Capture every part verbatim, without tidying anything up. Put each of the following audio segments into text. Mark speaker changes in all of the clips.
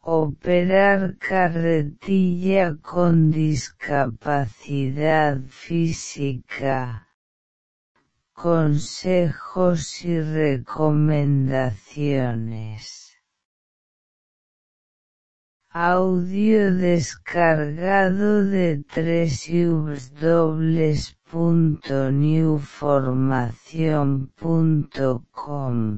Speaker 1: Operar carretilla con discapacidad física. Consejos y recomendaciones. Audio descargado de doble u doble u doble u punto new formación punto com.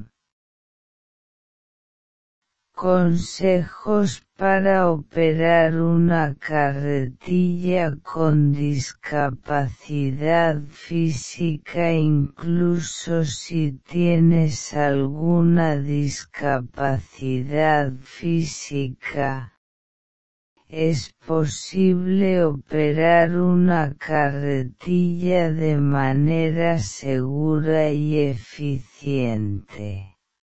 Speaker 1: Consejos para operar una carretilla con discapacidad física incluso si tienes alguna discapacidad física. Es posible operar una carretilla de manera segura y eficiente.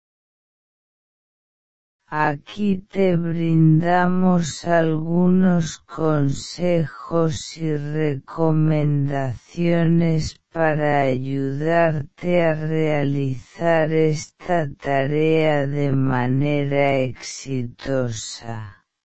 Speaker 1: Aquí te brindamos algunos consejos y recomendaciones para ayudarte a realizar esta tarea de manera exitosa.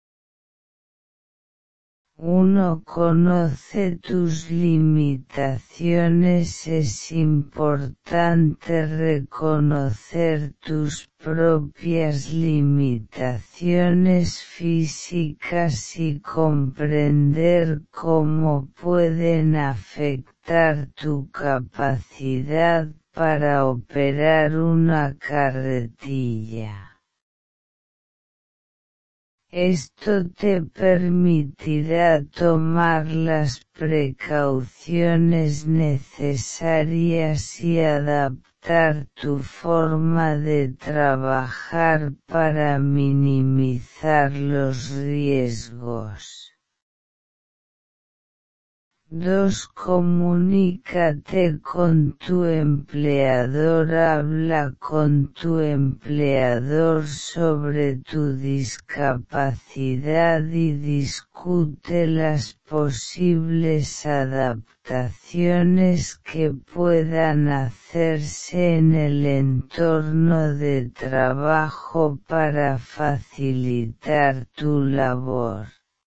Speaker 1: uno Conoce tus limitaciones. Es importante reconocer tus propias limitaciones físicas y comprender cómo pueden afectar tu capacidad para operar una carretilla. Esto te permitirá tomar las precauciones necesarias y adaptar tu forma de trabajar para minimizar los riesgos. dos Comunícate con tu empleador. Habla con tu empleador sobre tu discapacidad y discute las posibles adaptaciones que puedan hacerse en el entorno de trabajo para facilitar tu labor.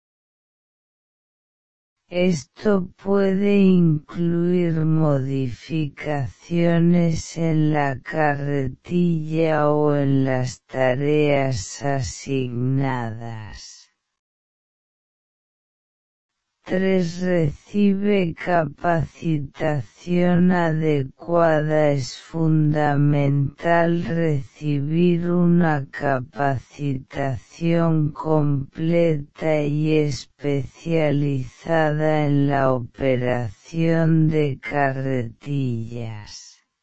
Speaker 1: Esto puede incluir modificaciones en la carretilla o en las tareas asignadas. tres Recibe capacitación adecuada. Es fundamental recibir una capacitación completa y especializada en la operación de carretillas.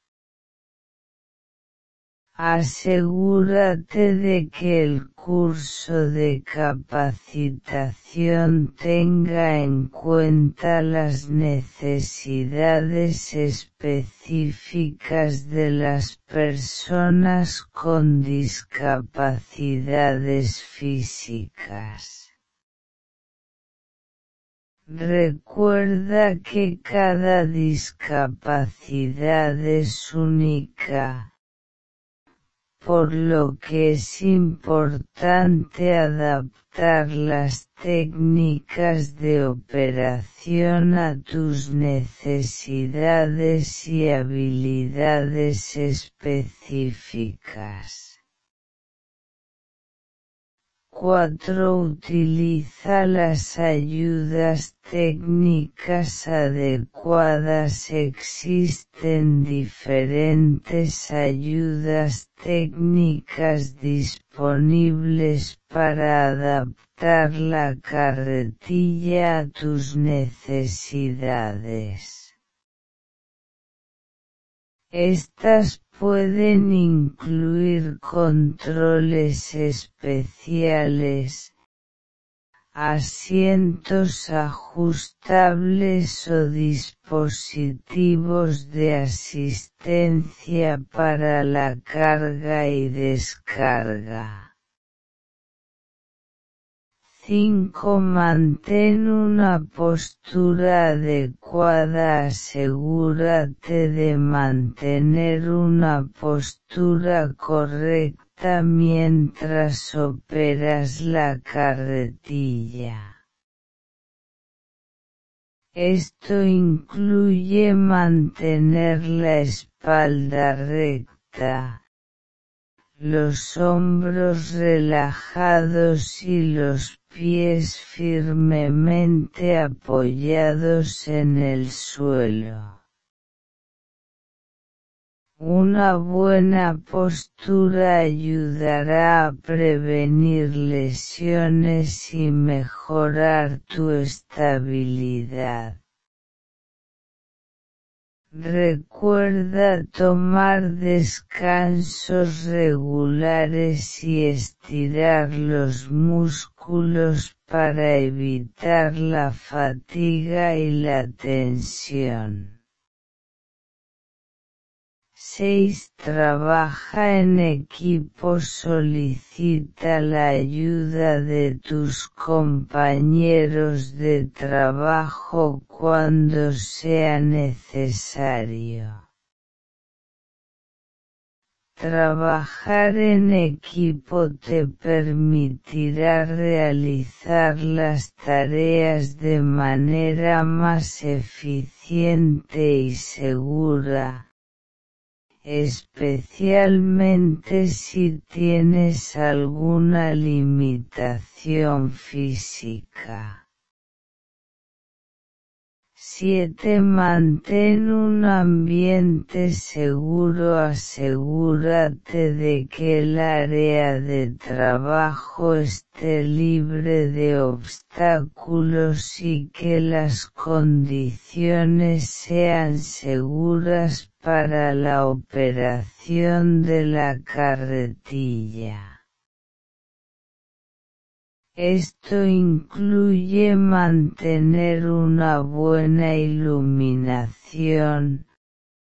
Speaker 1: Asegúrate de que el curso de capacitación tenga en cuenta las necesidades específicas de las personas con discapacidades físicas. Recuerda que cada discapacidad es única, por lo que es importante adaptar las técnicas de operación a tus necesidades y habilidades específicas. cuatro Utiliza las ayudas técnicas adecuadas. Existen diferentes ayudas técnicas disponibles para adaptar la carretilla a tus necesidades. Estas pueden incluir controles especiales, asientos ajustables o dispositivos de asistencia para la carga y descarga. cinco Mantén una postura adecuada. Asegúrate de mantener una postura correcta recta mientras operas la carretilla. Esto incluye mantener la espalda recta, los hombros relajados y los pies firmemente apoyados en el suelo. Una buena postura ayudará a prevenir lesiones y mejorar tu estabilidad. Recuerda tomar descansos regulares y estirar los músculos para evitar la fatiga y la tensión. seis Trabaja en equipo. Solicita la ayuda de tus compañeros de trabajo cuando sea necesario. Trabajar en equipo te permitirá realizar las tareas de manera más eficiente y segura, especialmente si tienes alguna limitación física. siete Mantén un ambiente seguro. Asegúrate de que el área de trabajo esté libre de obstáculos y que las condiciones sean seguras para la operación de la carretilla. Esto incluye mantener una buena iluminación,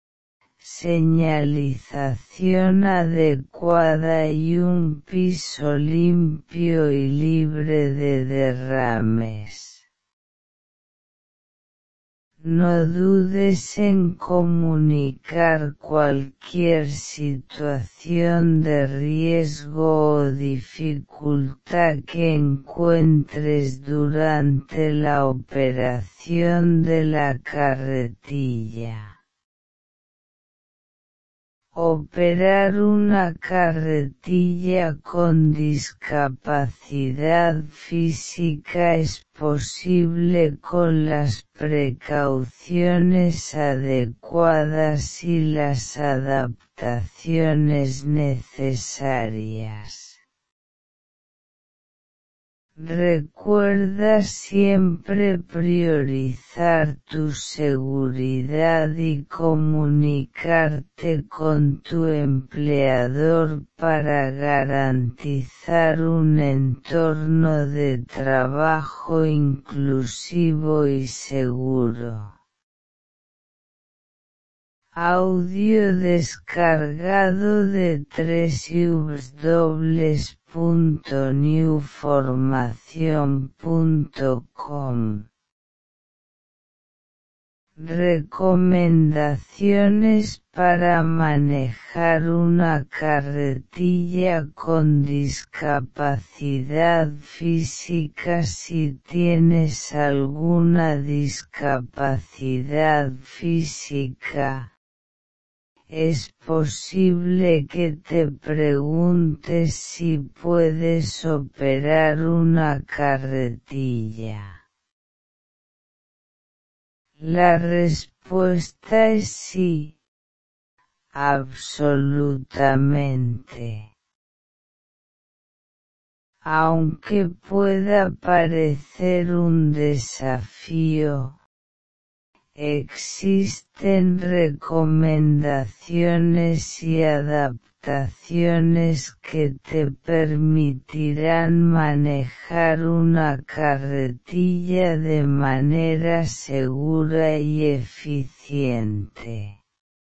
Speaker 1: señalización adecuada y un piso limpio y libre de derrames. No dudes en comunicar cualquier situación de riesgo o dificultad que encuentres durante la operación de la carretilla. Operar una carretilla con discapacidad física es posible con las precauciones adecuadas y las adaptaciones necesarias. Recuerda siempre priorizar tu seguridad y comunicarte con tu empleador para garantizar un entorno de trabajo inclusivo y seguro. Audio descargado de doble u doble u doble u punto new formación punto com. Recomendaciones para manejar una carretilla con discapacidad física. Si tienes alguna discapacidad física, es posible que te preguntes si puedes operar una carretilla. La respuesta es sí, absolutamente. Aunque pueda parecer un desafío, existen recomendaciones y adaptaciones que te permitirán manejar una carretilla de manera segura y eficiente.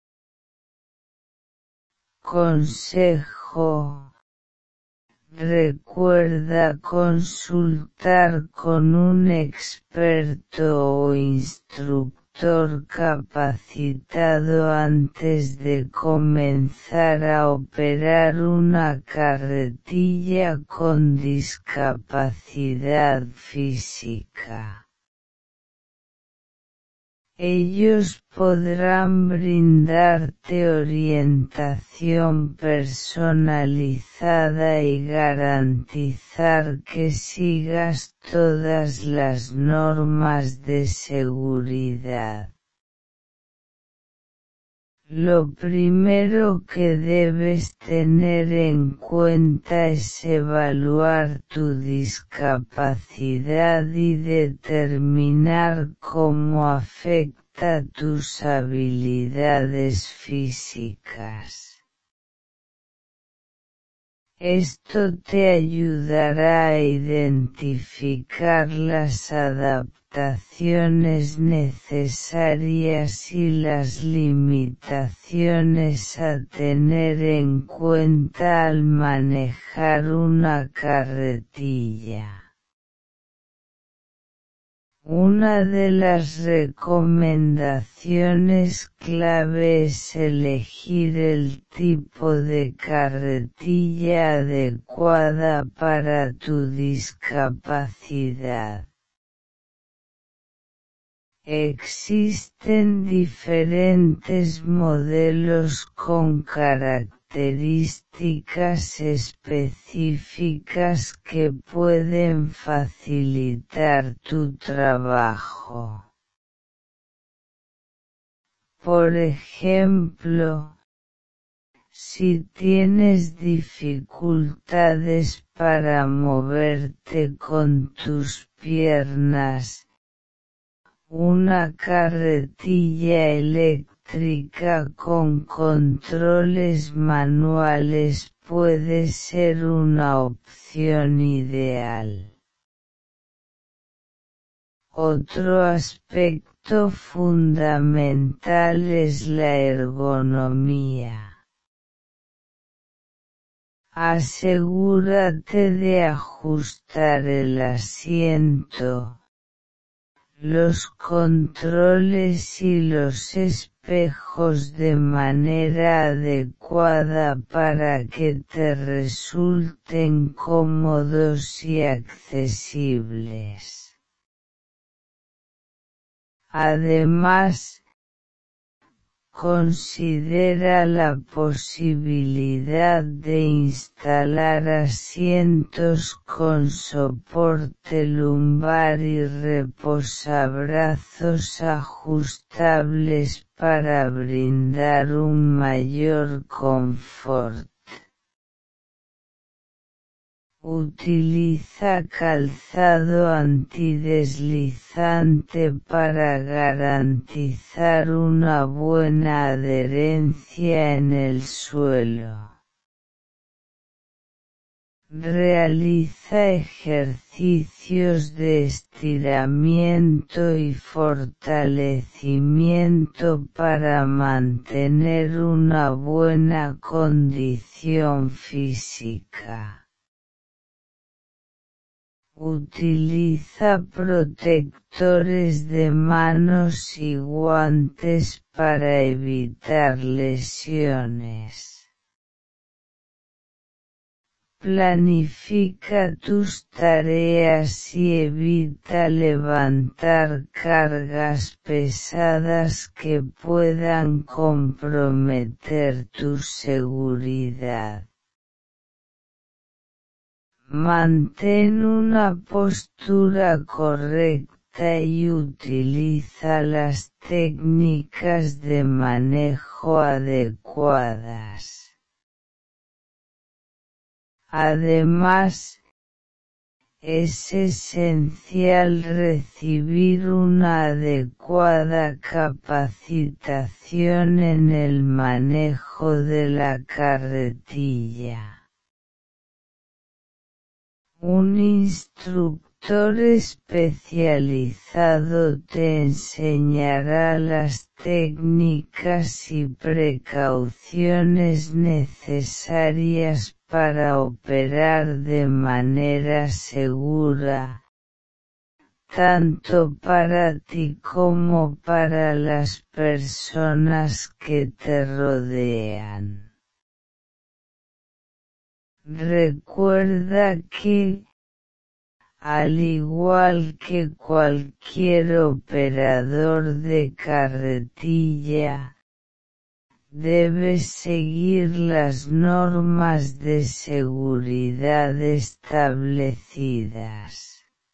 Speaker 1: Consejo: recuerda consultar con un experto o instructor conductor capacitado antes de comenzar a operar una carretilla con discapacidad física. Ellos podrán brindarte orientación personalizada y garantizar que sigas todas las normas de seguridad. Lo primero que debes tener en cuenta es evaluar tu discapacidad y determinar cómo afecta tus habilidades físicas. Esto te ayudará a identificar las adaptaciones necesarias y las limitaciones a tener en cuenta al manejar una carretilla. Una de las recomendaciones clave es elegir el tipo de carretilla adecuada para tu discapacidad. Existen diferentes modelos con características específicas que pueden facilitar tu trabajo. Por ejemplo, si tienes dificultades para moverte con tus piernas, una carretilla eléctrica con controles manuales puede ser una opción ideal. Otro aspecto fundamental es la ergonomía. Asegúrate de ajustar el asiento, los controles y los espejos de manera adecuada para que te resulten cómodos y accesibles. Además, considera la posibilidad de instalar asientos con soporte lumbar y reposabrazos ajustables para brindar un mayor confort. Utiliza calzado antideslizante para garantizar una buena adherencia en el suelo. Realiza ejercicios de estiramiento y fortalecimiento para mantener una buena condición física. Utiliza protectores de manos y guantes para evitar lesiones. Planifica tus tareas y evita levantar cargas pesadas que puedan comprometer tu seguridad. Mantén una postura correcta y utiliza las técnicas de manejo adecuadas. Además, es esencial recibir una adecuada capacitación en el manejo de la carretilla. Un instructor especializado te enseñará las técnicas y precauciones necesarias para operar de manera segura, tanto para ti como para las personas que te rodean. Recuerda que, al igual que cualquier operador de carretilla, debes seguir las normas de seguridad establecidas.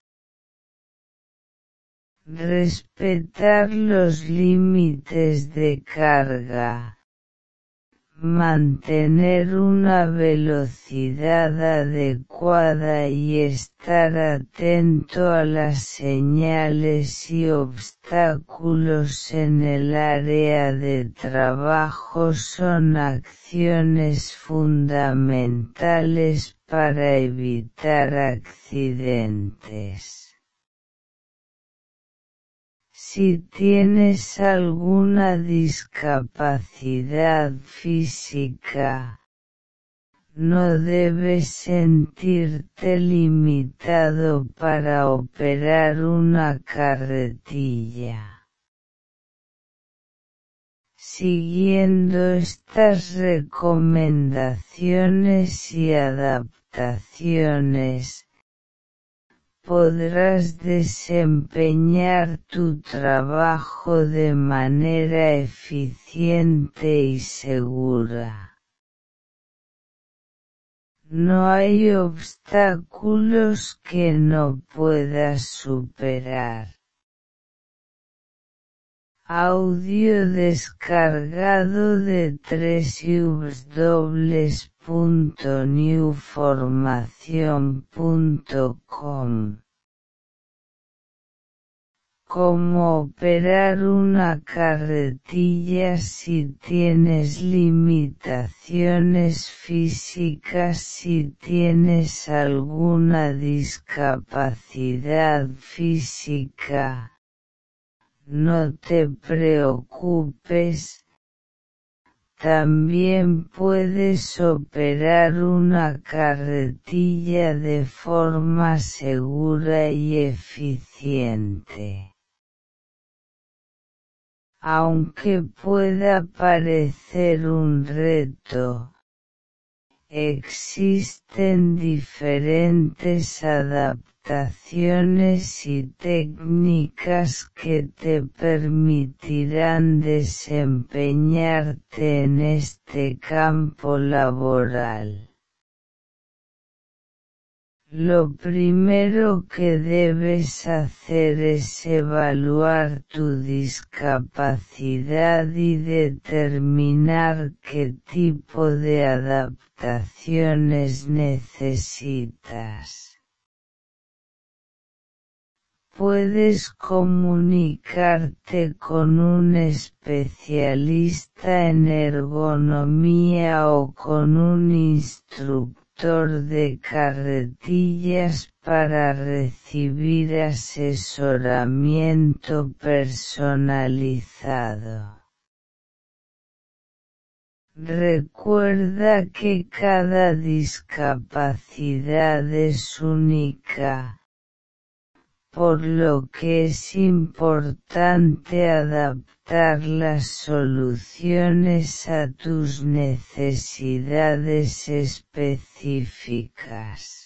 Speaker 1: Respetar los límites de carga. Mantener una velocidad adecuada y estar atento a las señales y obstáculos en el área de trabajo son acciones fundamentales para evitar accidentes. Si tienes alguna discapacidad física, no debes sentirte limitado para operar una carretilla. Siguiendo estas recomendaciones y adaptaciones, podrás desempeñar tu trabajo de manera eficiente y segura. No hay obstáculos que no puedas superar. Audio descargado de doble u doble u doble u punto new formación punto com. Cómo operar una carretilla si tienes limitaciones físicas. Si tienes alguna discapacidad física, no te preocupes, también puedes operar una carretilla de forma segura y eficiente. Aunque pueda parecer un reto, existen diferentes adaptaciones y técnicas que te permitirán desempeñarte en este campo laboral. Lo primero que debes hacer es evaluar tu discapacidad y determinar qué tipo de adaptaciones necesitas. Puedes comunicarte con un especialista en ergonomía o con un instructor de carretillas para recibir asesoramiento personalizado. Recuerda que cada discapacidad es única, por lo que es importante adaptar las soluciones a tus necesidades específicas.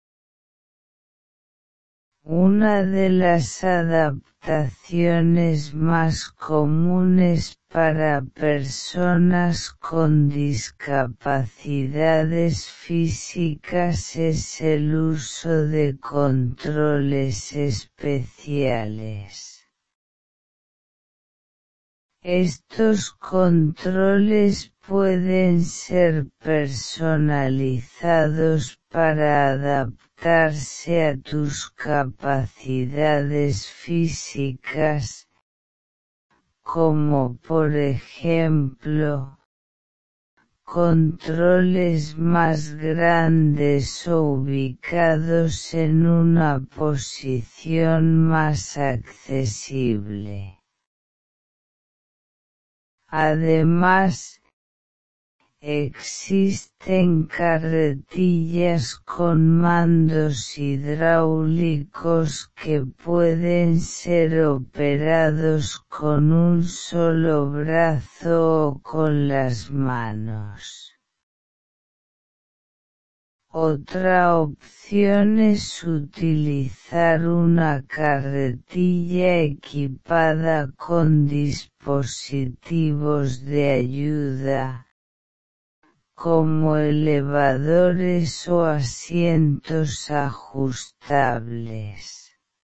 Speaker 1: Una de las adaptaciones más comunes para personas con discapacidades físicas es el uso de controles especiales. Estos controles pueden ser personalizados para adaptarse a tus capacidades físicas, como por ejemplo, controles más grandes o ubicados en una posición más accesible. Además, Existen carretillas con mandos hidráulicos que pueden ser operados con un solo brazo o con las manos. Otra opción es utilizar una carretilla equipada con dispositivos de ayuda, como elevadores o asientos ajustables.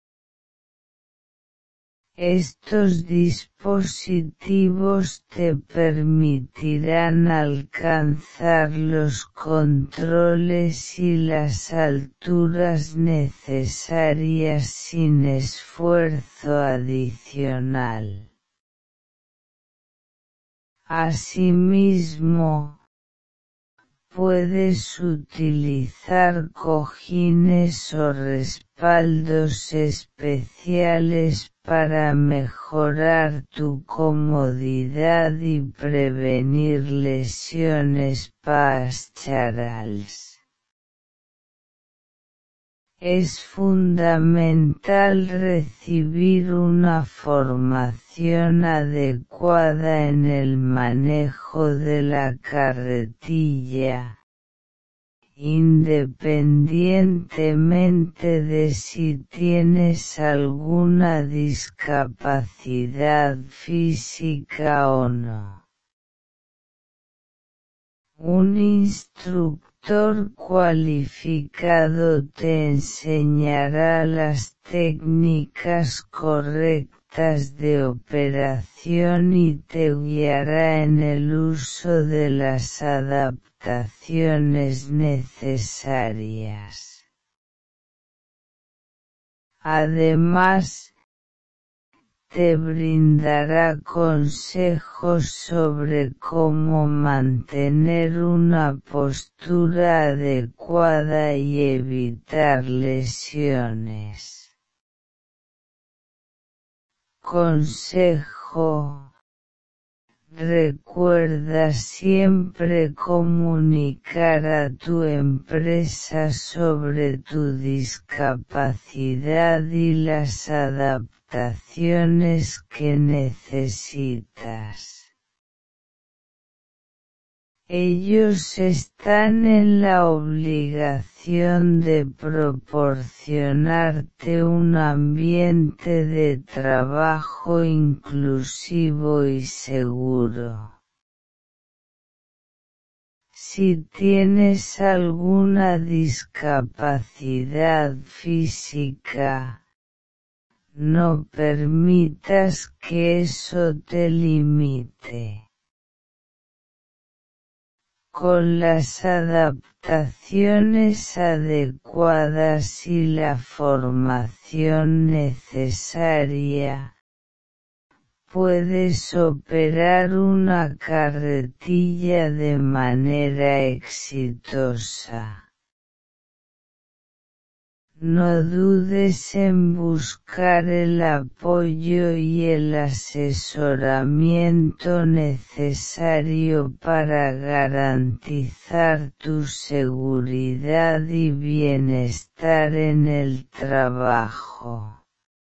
Speaker 1: Estos dispositivos te permitirán alcanzar los controles y las alturas necesarias sin esfuerzo adicional. Asimismo, puedes utilizar cojines o respaldos especiales para mejorar tu comodidad y prevenir lesiones pastorales. Es fundamental recibir una formación adecuada en el manejo de la carretilla, independientemente de si tienes alguna discapacidad física o no. Un instructor cualificado te enseñará las técnicas correctas de operación y te guiará en el uso de las adaptaciones necesarias. Además, te brindará consejos sobre cómo mantener una postura adecuada y evitar lesiones. Consejo: recuerda siempre comunicar a tu empresa sobre tu discapacidad y las adaptaciones que necesitas. Ellos están en la obligación de proporcionarte un ambiente de trabajo inclusivo y seguro. Si tienes alguna discapacidad física, no permitas que eso te limite. Con las adaptaciones adecuadas y la formación necesaria, puedes operar una carretilla de manera exitosa. No dudes en buscar el apoyo y el asesoramiento necesario para garantizar tu seguridad y bienestar en el trabajo.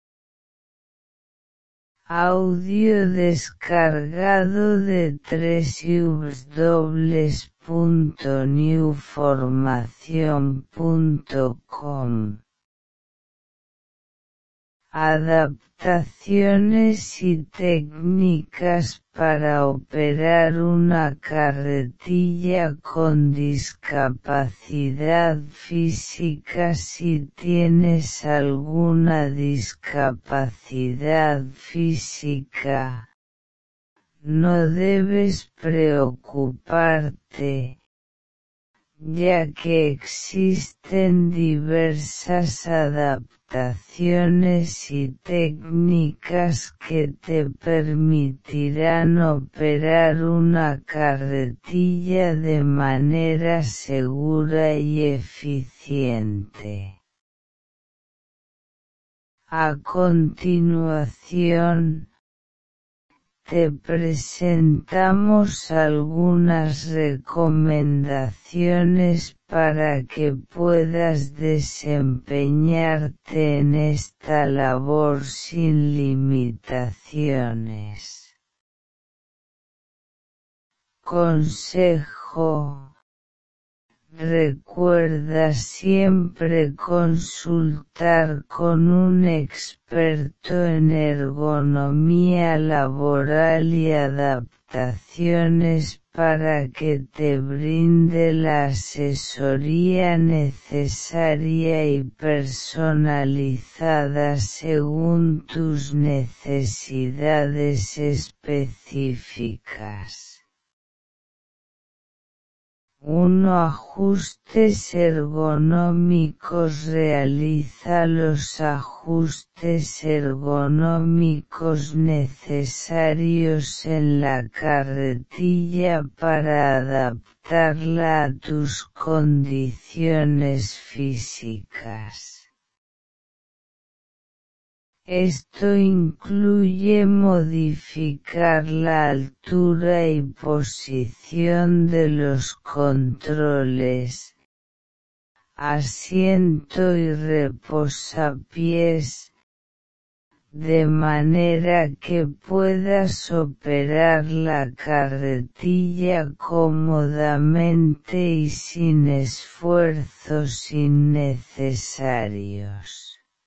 Speaker 1: Audio descargado de doble u doble u doble u punto new formación punto com. Adaptaciones y técnicas para operar una carretilla con discapacidad física. Si tienes alguna discapacidad física, no debes preocuparte, ya que existen diversas adaptaciones y técnicas que te permitirán operar una carretilla de manera segura y eficiente. A continuación, te presentamos algunas recomendaciones para que puedas desempeñarte en esta labor sin limitaciones. Consejo: recuerda siempre consultar con un experto en ergonomía laboral y adaptaciones para que te brinde la asesoría necesaria y personalizada según tus necesidades específicas. uno Ajustes ergonómicos. Realiza los ajustes ergonómicos necesarios en la carretilla para adaptarla a tus condiciones físicas. Esto incluye modificar la altura y posición de los controles, asiento y reposapiés, de manera que puedas operar la carretilla cómodamente y sin esfuerzos innecesarios.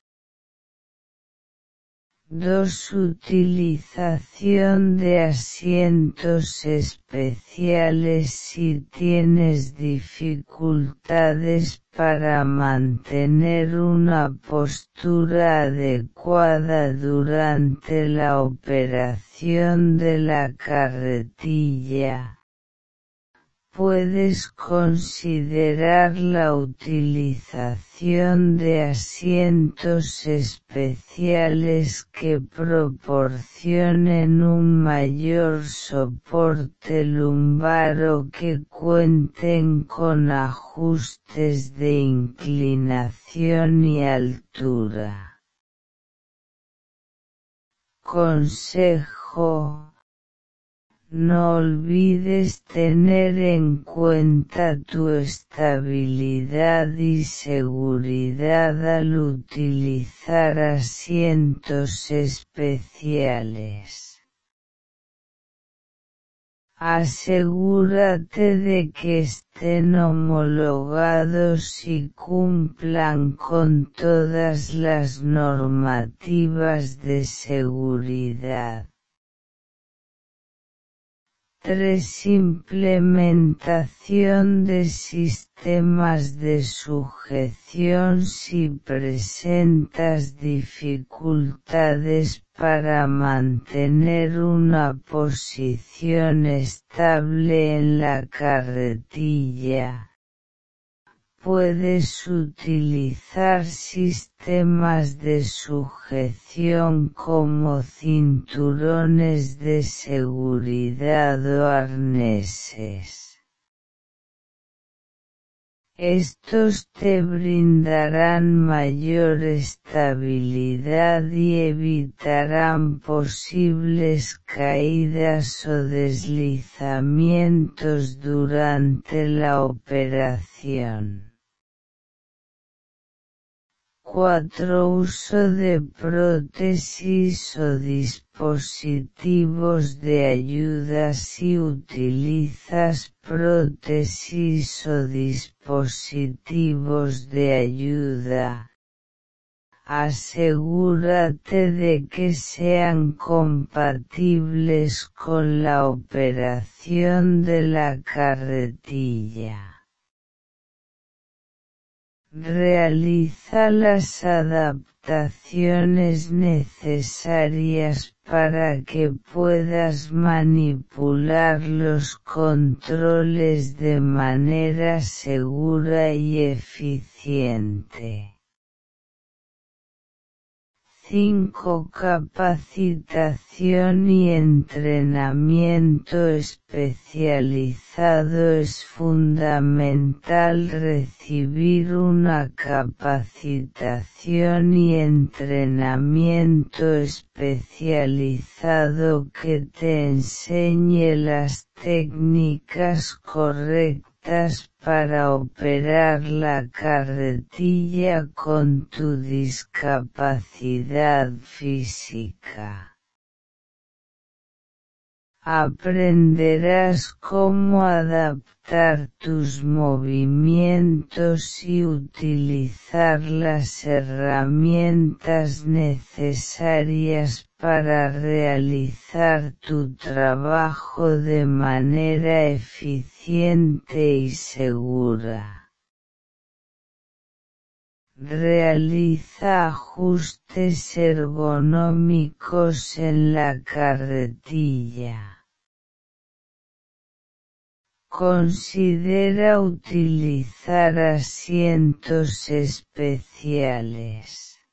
Speaker 1: dos Utilización de asientos especiales. Si tienes dificultades para mantener una postura adecuada durante la operación de la carretilla, puedes considerar la utilización de asientos especiales que proporcionen un mayor soporte lumbar o que cuenten con ajustes de inclinación y altura. Consejo: no olvides tener en cuenta tu estabilidad y seguridad al utilizar asientos especiales. Asegúrate de que estén homologados y cumplan con todas las normativas de seguridad. tres Implementación de sistemas de sujeción. Si presentas dificultades para mantener una posición estable en la carretilla, puedes utilizar sistemas de sujeción como cinturones de seguridad o arneses. Estos te brindarán mayor estabilidad y evitarán posibles caídas o deslizamientos durante la operación. cuatro Uso de prótesis o dispositivos de ayuda. Si utilizas prótesis o dispositivos de ayuda, asegúrate de que sean compatibles con la operación de la carretilla. Realiza las adaptaciones necesarias para que puedas manipular los controles de manera segura y eficiente. cinco Capacitación y entrenamiento especializado. Es fundamental recibir una capacitación y entrenamiento especializado que te enseñe las técnicas correctas para operar la carretilla con tu discapacidad física. Aprenderás cómo adaptar tus movimientos y utilizar las herramientas necesarias para realizar tu trabajo de manera eficiente y segura. Realiza ajustes ergonómicos en la carretilla. Considera utilizar asientos especiales.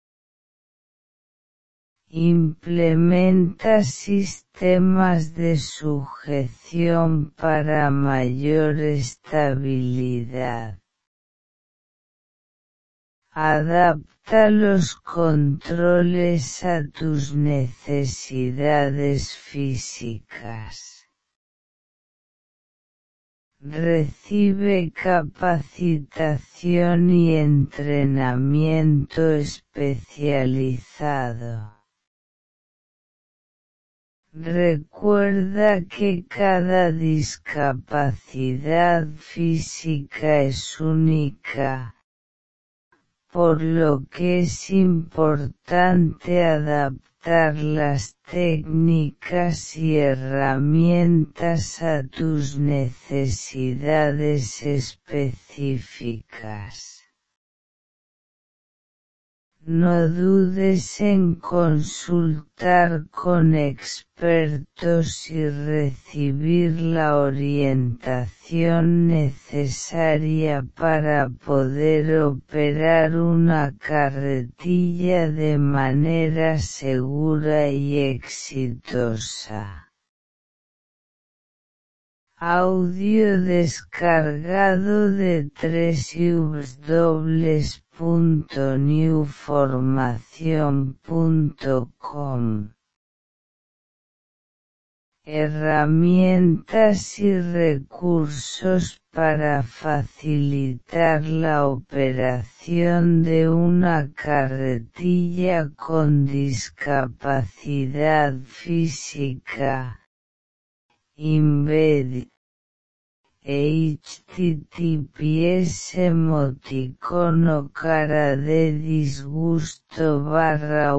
Speaker 1: Implementa sistemas de sujeción para mayor estabilidad. Adapta los controles a tus necesidades físicas. Recibe capacitación y entrenamiento especializado. Recuerda que cada discapacidad física es única, por lo que es importante adaptar las técnicas y herramientas a tus necesidades específicas. No dudes en consultar con expertos y recibir la orientación necesaria para poder operar una carretilla de manera segura y exitosa. Audio descargado de w w w punto new formación punto com. Herramientas y recursos para facilitar la operación de una carretilla con discapacidad física. Embed https emoticono cara de disgusto barra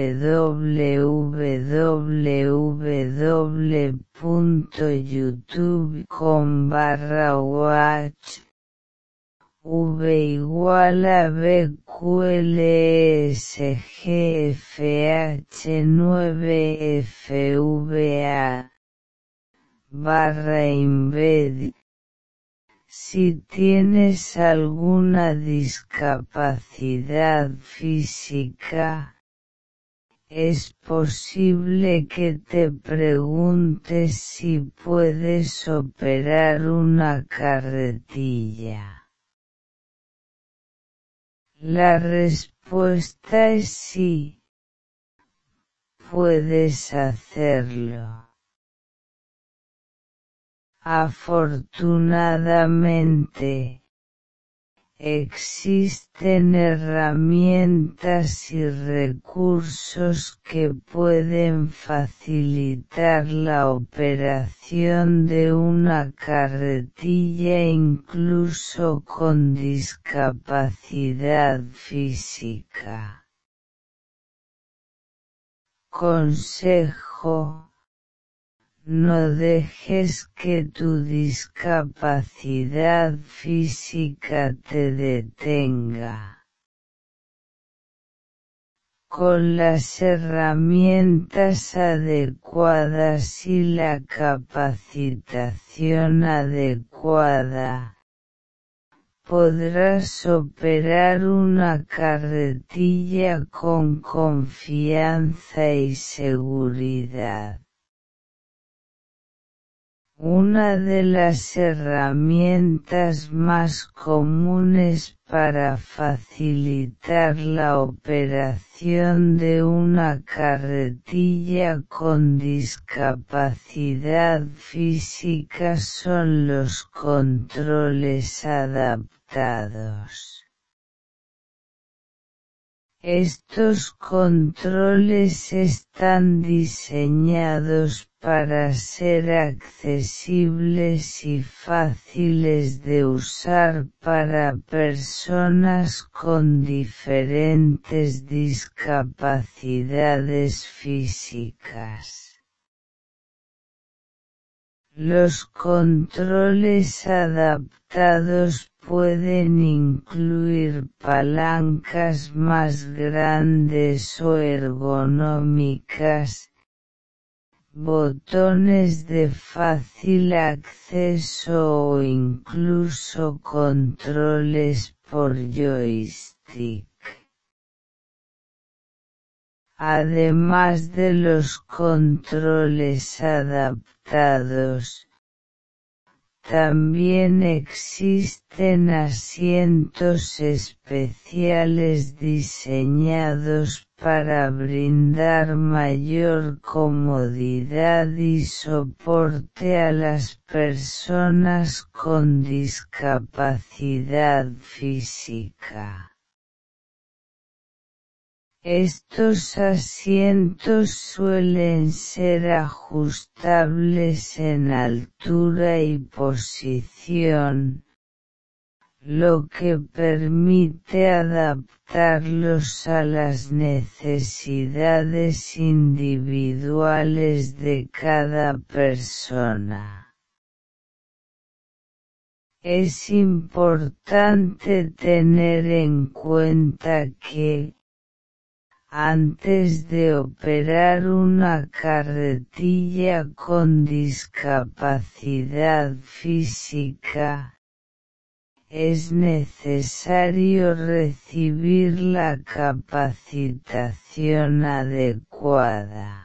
Speaker 1: www punto youtube punto com barra watch v igual a bqlesgfh nueve fva barra embed. Si tienes alguna discapacidad física, es posible que te preguntes si puedes operar una carretilla. La respuesta es sí, puedes hacerlo. Afortunadamente, existen herramientas y recursos que pueden facilitar la operación de una carretilla incluso con discapacidad física. Consejo: no dejes que tu discapacidad física te detenga. Con las herramientas adecuadas y la capacitación adecuada, podrás operar una carretilla con confianza y seguridad. Una de las herramientas más comunes para facilitar la operación de una carretilla con discapacidad física son los controles adaptados. Estos controles están diseñados para ser accesibles y fáciles de usar para personas con diferentes discapacidades físicas. Los controles adaptados pueden incluir palancas más grandes o ergonómicas, botones de fácil acceso o incluso controles por joystick. Además de los controles adaptados, también existen asientos especiales diseñados para brindar mayor comodidad y soporte a las personas con discapacidad física. Estos asientos suelen ser ajustables en altura y posición, lo que permite adaptarlos a las necesidades individuales de cada persona. Es importante tener en cuenta que, antes de operar una carretilla con discapacidad física, es necesario recibir la capacitación adecuada.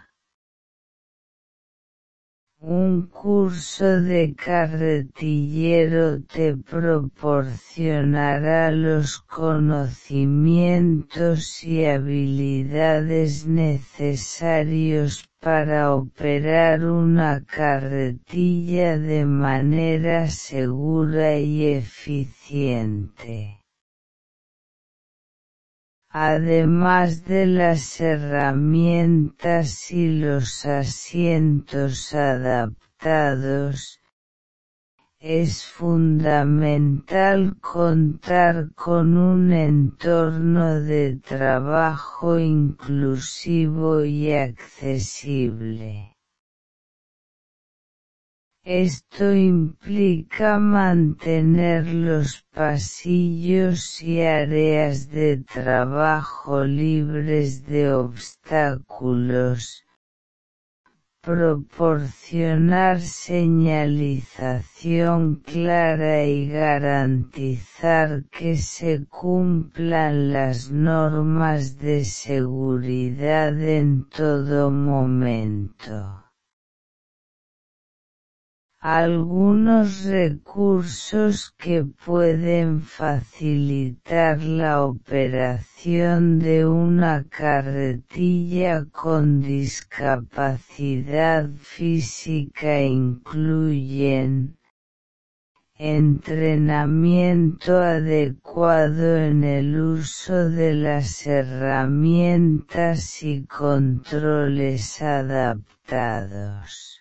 Speaker 1: Un curso de carretillero te proporcionará los conocimientos y habilidades necesarios para operar una carretilla de manera segura y eficiente. Además de las herramientas y los asientos adaptados, es fundamental contar con un entorno de trabajo inclusivo y accesible. Esto implica mantener los pasillos y áreas de trabajo libres de obstáculos, proporcionar señalización clara y garantizar que se cumplan las normas de seguridad en todo momento. Algunos recursos que pueden facilitar la operación de una carretilla con discapacidad física incluyen entrenamiento adecuado en el uso de las herramientas y controles adaptados.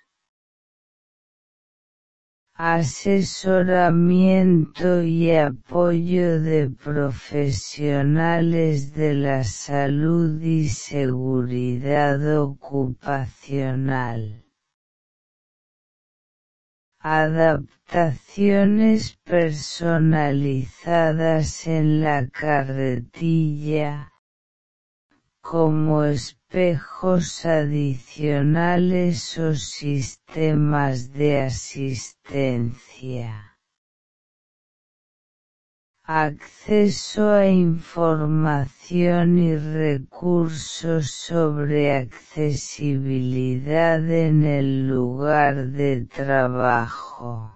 Speaker 1: Asesoramiento y apoyo de profesionales de la salud y seguridad ocupacional. Adaptaciones personalizadas en la carretilla, como espejos adicionales o sistemas de asistencia. Acceso a información y recursos sobre accesibilidad en el lugar de trabajo.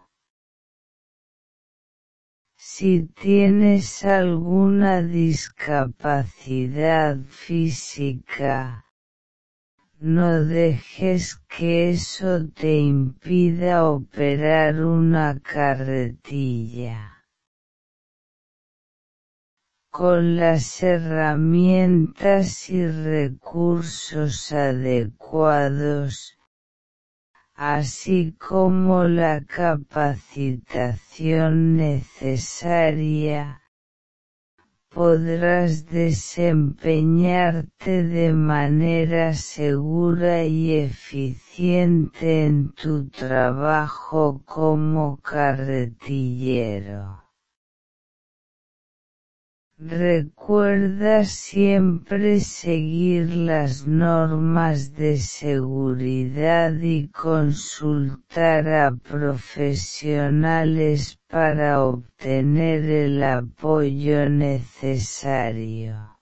Speaker 1: Si tienes alguna discapacidad física, no dejes que eso te impida operar una carretilla. Con las herramientas y recursos adecuados, así como la capacitación necesaria, podrás desempeñarte de manera segura y eficiente en tu trabajo como carretillero. Recuerda siempre seguir las normas de seguridad y consultar a profesionales para obtener el apoyo necesario.